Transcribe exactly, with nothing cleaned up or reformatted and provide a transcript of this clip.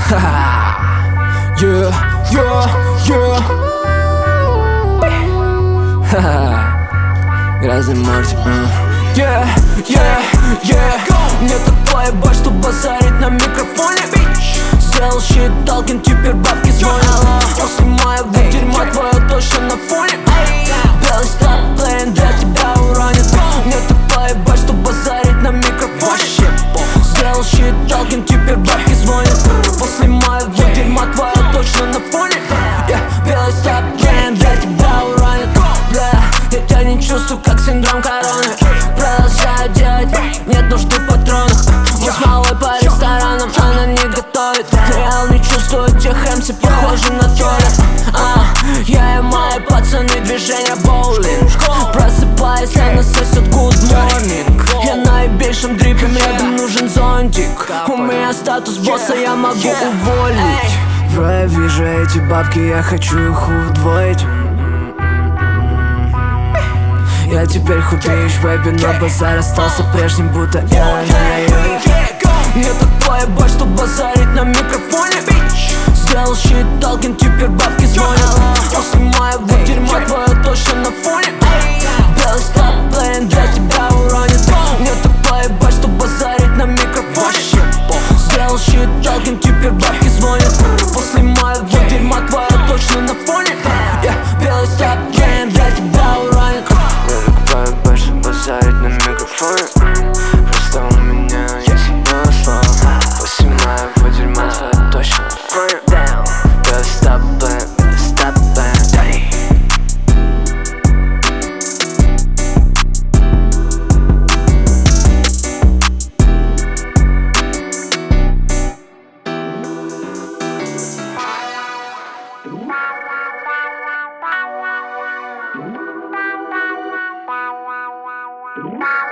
Yeah, yeah, yeah. Грязный Морти, yeah, yeah, yeah. Мне так поебать, что базарить на микрофоне. Сделал щит, Талкин, теперь бабки звонят. После моего дерьма твое точно на фоне. Белый стаплейн для тебя уронит. Мне так поебать, что базарить на микрофоне. Сделал щит, Талкин, теперь бабки звонят. После моего дерьма твое точно на фоне. Белый стаплейн для тебя уронит. Я тебя не чувствую, как синдром короны. Продолжаю делать, нет нужды в патронах. Мы с малой по ресторанам, она не готовит. Реал не чувствует тех эмси, похожи на Толя. а, Я и мои пацаны, движение боулинг. Просыпаюсь, она сосет good morning. Я на ебейшем дрипе, мне там нужен зонтик. У меня статус босса, я могу уволить. Бро, я вижу эти бабки, я хочу их удвоить. Я теперь худеешь в вебе, но базар остался прежним, будто я не. Мне так поебать, что базарить на микрофоне. Сделал щит, Талкин, теперь бабки звонят. После моего дерьма твое точно на фоне. Белый стаплейн для тебя уронит. Мне так поебать, что базарить на микрофоне. Сделал щит, Талкин, теперь бабки звонят. После моего дерьма твое точно на фоне. Белый стаплейн для тебя уронит. Базарить на микрофоне. Просто у меня есть много слов. После моего дерьма твоя точно на фоне. Белый стаплейн, белый стаплейн. Wow.